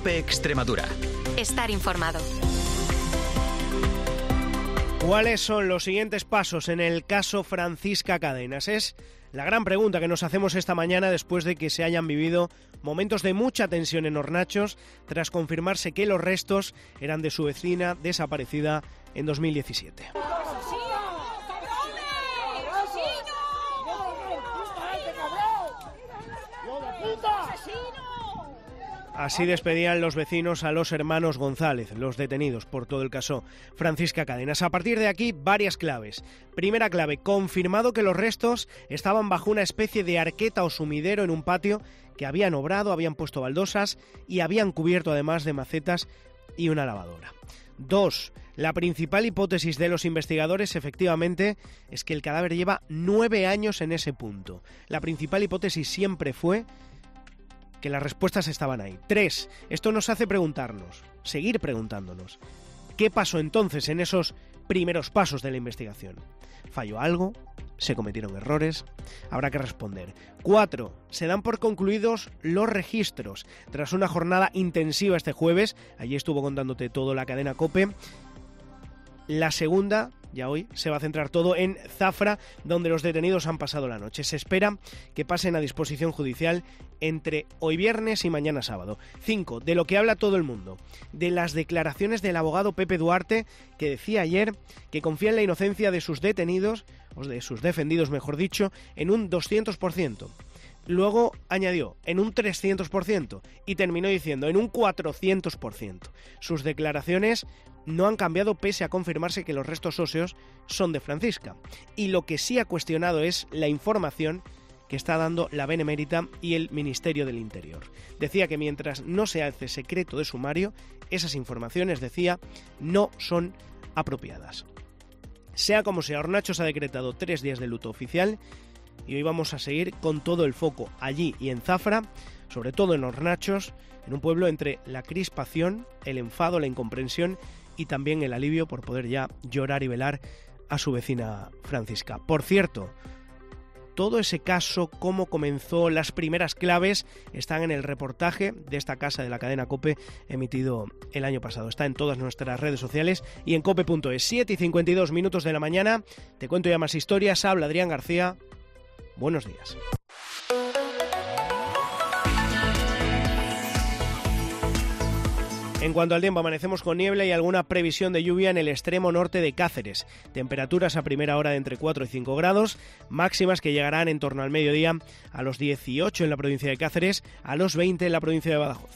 COPE Extremadura. Estar informado. ¿Cuáles son los siguientes pasos en el caso Francisca Cadenas? Es la gran pregunta que nos hacemos esta mañana después de que se hayan vivido momentos de mucha tensión en Hornachos tras confirmarse que los restos eran de su vecina desaparecida en 2017. Así despedían los vecinos a los hermanos González, los detenidos por todo el caso Francisca Cadenas. A partir de aquí, varias claves. Primera clave, confirmado que los restos estaban bajo una especie de arqueta o sumidero en un patio que habían obrado, habían puesto baldosas y habían cubierto además de macetas y una lavadora. 2. La principal hipótesis de los investigadores, efectivamente, es que el cadáver lleva 9 años en ese punto. La principal hipótesis siempre fue que las respuestas estaban ahí. 3. Esto nos hace preguntarnos, seguir preguntándonos, ¿qué pasó entonces en esos primeros pasos de la investigación? ¿Falló algo? ¿Se cometieron errores? Habrá que responder. 4. Se dan por concluidos los registros. Tras una jornada intensiva este jueves, allí estuvo contándote todo la cadena COPE. La segunda, ya hoy, se va a centrar todo en Zafra, donde los detenidos han pasado la noche. Se espera que pasen a disposición judicial entre hoy viernes y mañana sábado. 5. De lo que habla todo el mundo. De las declaraciones del abogado Pepe Duarte, que decía ayer que confía en la inocencia de sus detenidos, o de sus defendidos mejor dicho, en un 200%. Luego añadió en un 300% y terminó diciendo en un 400%. Sus declaraciones no han cambiado pese a confirmarse que los restos óseos son de Francisca. Y lo que sí ha cuestionado es la información que está dando la Benemérita y el Ministerio del Interior. Decía que mientras no se hace secreto de sumario, esas informaciones, decía, no son apropiadas. Sea como sea, Hornachos ha decretado 3 días de luto oficial y hoy vamos a seguir con todo el foco allí y en Zafra, sobre todo en Hornachos, en un pueblo entre la crispación, el enfado, la incomprensión y también el alivio por poder ya llorar y velar a su vecina Francisca. Por cierto, todo ese caso, cómo comenzó, las primeras claves, están en el reportaje de esta casa de la cadena COPE emitido el año pasado. Está en todas nuestras redes sociales y en cope.es. 7:52 minutos de la mañana. Te cuento ya más historias. Habla Adrián García. Buenos días. En cuanto al tiempo, amanecemos con niebla y alguna previsión de lluvia en el extremo norte de Cáceres. Temperaturas a primera hora de entre 4 y 5 grados, máximas que llegarán en torno al mediodía a los 18 en la provincia de Cáceres, a los 20 en la provincia de Badajoz.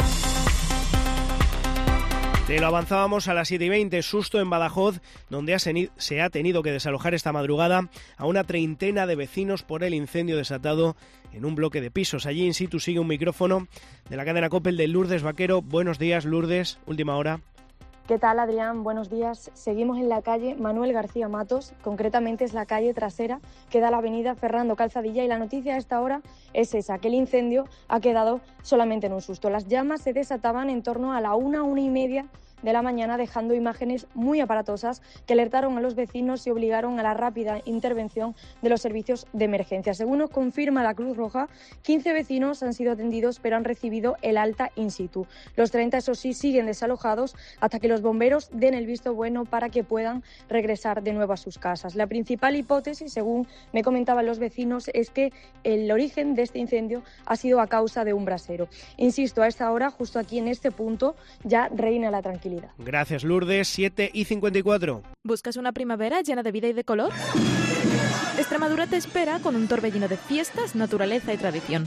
Te lo avanzábamos a las 7:20, susto en Badajoz, donde se ha tenido que desalojar esta madrugada a una treintena de vecinos por el incendio desatado en un bloque de pisos. Allí in situ sigue un micrófono de la cadena COPE, el de Lourdes Vaquero. Buenos días, Lourdes, última hora. ¿Qué tal, Adrián? Buenos días. Seguimos en la calle Manuel García Matos, concretamente es la calle trasera que da a la avenida Fernando Calzadilla, y la noticia a esta hora es esa, que el incendio ha quedado solamente en un susto. Las llamas se desataban en torno a la 1:30 de la mañana, dejando imágenes muy aparatosas que alertaron a los vecinos y obligaron a la rápida intervención de los servicios de emergencia. Según nos confirma la Cruz Roja, 15 vecinos han sido atendidos pero han recibido el alta in situ. Los 30, eso sí, siguen desalojados hasta que los bomberos den el visto bueno para que puedan regresar de nuevo a sus casas. La principal hipótesis, según me comentaban los vecinos, es que el origen de este incendio ha sido a causa de un brasero. Insisto, a esta hora, justo aquí en este punto, ya reina la tranquilidad. Gracias, Lourdes. 7:54. ¿Buscas una primavera llena de vida y de color? Extremadura te espera con un torbellino de fiestas, naturaleza y tradición.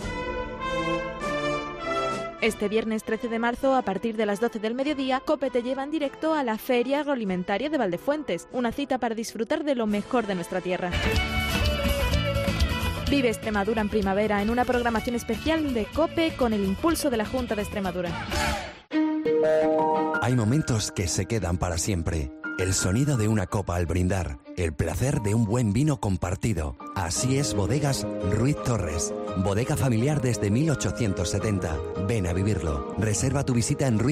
Este viernes 13 de marzo, a partir de las 12 del mediodía, COPE te lleva en directo a la Feria Agroalimentaria de Valdefuentes, una cita para disfrutar de lo mejor de nuestra tierra. Vive Extremadura en primavera en una programación especial de COPE con el impulso de la Junta de Extremadura. Hay momentos que se quedan para siempre. El sonido de una copa al brindar, el placer de un buen vino compartido. Así es Bodegas Ruiz Torres. Bodega familiar desde 1870. Ven a vivirlo. Reserva tu visita en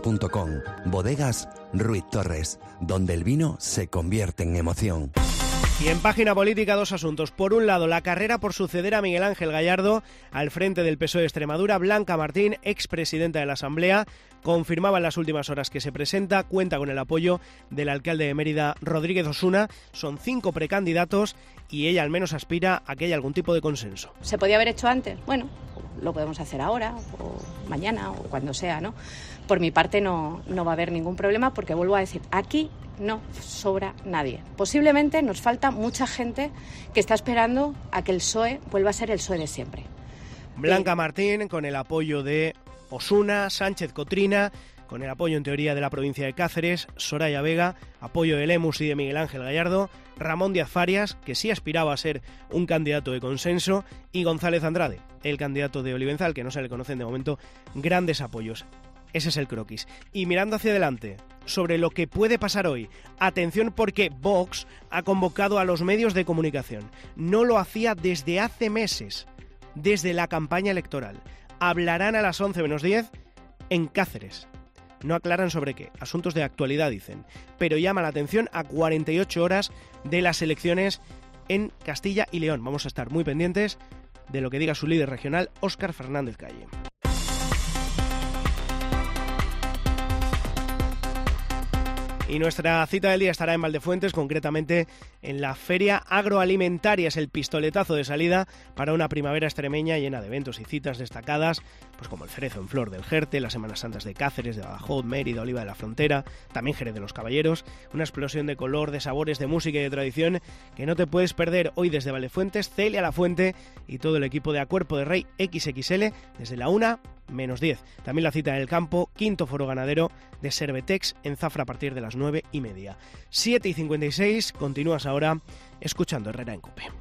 ruiztorres.com. Bodegas Ruiz Torres, donde el vino se convierte en emoción. Y en página política, dos asuntos. Por un lado, la carrera por suceder a Miguel Ángel Gallardo al frente del PSOE de Extremadura. Blanca Martín, expresidenta de la Asamblea, confirmaba en las últimas horas que se presenta, cuenta con el apoyo del alcalde de Mérida, Rodríguez Osuna. Son 5 precandidatos y ella al menos aspira a que haya algún tipo de consenso. ¿Se podía haber hecho antes? Bueno, lo podemos hacer ahora o mañana o cuando sea, ¿no? Por mi parte no va a haber ningún problema porque, vuelvo a decir, aquí no sobra nadie. Posiblemente nos falta mucha gente que está esperando a que el PSOE vuelva a ser el PSOE de siempre. Blanca Martín, con el apoyo de Osuna, Sánchez Cotrina, con el apoyo en teoría de la provincia de Cáceres, Soraya Vega, apoyo de Lemus y de Miguel Ángel Gallardo, Ramón Díaz Farias, que sí aspiraba a ser un candidato de consenso, y González Andrade, el candidato de Olivenzal, que no se le conocen de momento grandes apoyos. Ese es el croquis. Y mirando hacia adelante, sobre lo que puede pasar hoy, atención porque Vox ha convocado a los medios de comunicación. No lo hacía desde hace meses, desde la campaña electoral. Hablarán a las 11 menos 10 en Cáceres. No aclaran sobre qué, asuntos de actualidad dicen, pero llama la atención a 48 horas de las elecciones en Castilla y León. Vamos a estar muy pendientes de lo que diga su líder regional, Óscar Fernández Calle. Y nuestra cita del día estará en Valdefuentes, concretamente en la Feria Agroalimentaria. Es el pistoletazo de salida para una primavera extremeña llena de eventos y citas destacadas, pues como el Cerezo en Flor del Jerte, las Semanas Santas de Cáceres, de Badajoz, Mérida, Oliva de la Frontera, también Jerez de los Caballeros, una explosión de color, de sabores, de música y de tradición que no te puedes perder. Hoy desde Valdefuentes, Celia Lafuente y todo el equipo de A Cuerpo de Rey XXL desde la 1 menos 10. También la cita en el campo, 5º Foro Ganadero de Servetex en Zafra a partir de las 9:30. 7:56, continúas ahora escuchando Herrera en COPE.